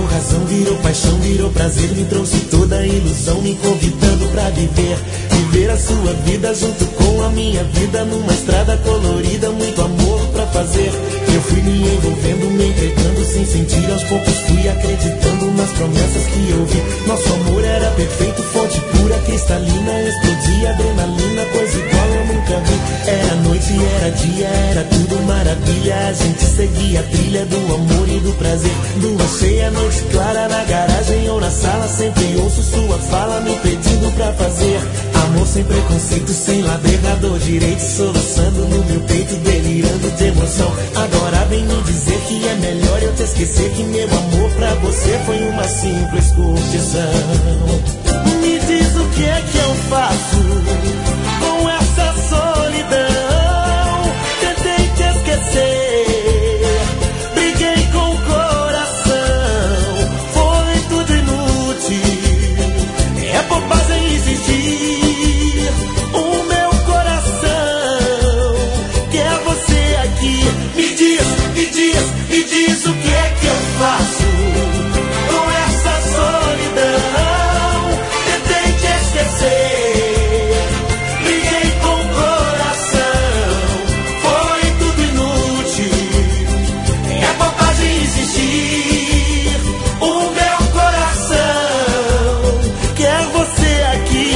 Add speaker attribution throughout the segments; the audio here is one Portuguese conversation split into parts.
Speaker 1: virou razão, virou paixão, virou prazer, me trouxe toda a ilusão, me convidando pra viver. Viver a sua vida junto com a minha vida, numa estrada colorida, muito amor pra fazer. Eu fui me envolvendo, me entregando sem sentir, aos poucos fui acreditando nas promessas que eu vi. Nosso amor era perfeito, fonte pura, cristalina, explodia adrenalina, coisa igual eu nunca vi. Era noite, era dia, era tudo maravilha, a gente seguia a trilha do amor e do prazer. Lua cheia, noite clara, na garagem ou na sala, sempre ouço sua fala me pedindo pra fazer amor sem preconceito, sem lado errado ou direito, soluçando no meu peito, delirando de emoção. Agora vem me dizer que é melhor eu te esquecer, que meu amor pra você foi uma simples curtição. Me diz o que é que eu faço com essa solidão? Tentei te esquecer, briguei com o coração, foi tudo inútil, é bobagem insistir. O meu coração quer você aqui. Me diz, me diz, me diz o que é que eu faço com essa solidão. Tentei te esquecer, briguei com o coração, foi tudo inútil, é bobagem insistir. O meu coração quer você aqui.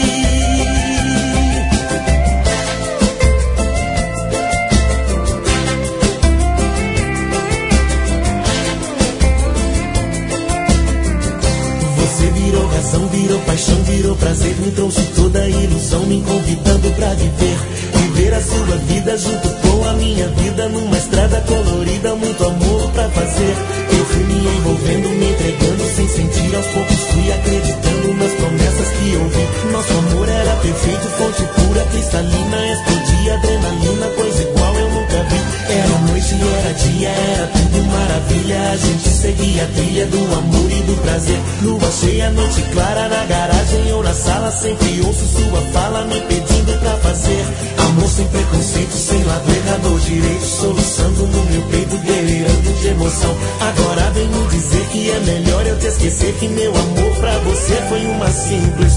Speaker 1: Você virou razão, virou paixão, virou prazer, me trouxe toda a ilusão, me convidando pra viver. Viver a sua vida junto com a minha vida, numa estrada colorida, muito amor pra fazer. Eu fui me envolvendo, me entregando sem sentir, aos poucos fui acreditando nas promessas que eu vi. Nosso amor era perfeito, fonte pura, cristalina, explodia adrenalina, coisa igual eu nunca vi. Era noite, era dia, era tudo maravilha, a gente seguia a trilha do amor e do prazer. Lua cheia, noite clara, na garagem ou na sala, sempre ouço sua fala me pedindo pra fazer amor sem preconceito, sem lado errado ou direito, soluçando no meu peito, delirando de emoção. Agora vem me dizer que é melhor eu te esquecer, que meu amor pra você foi uma simples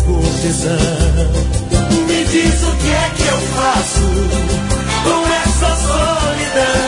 Speaker 1: curtição. Me diz o que é que eu faço com essa solidão?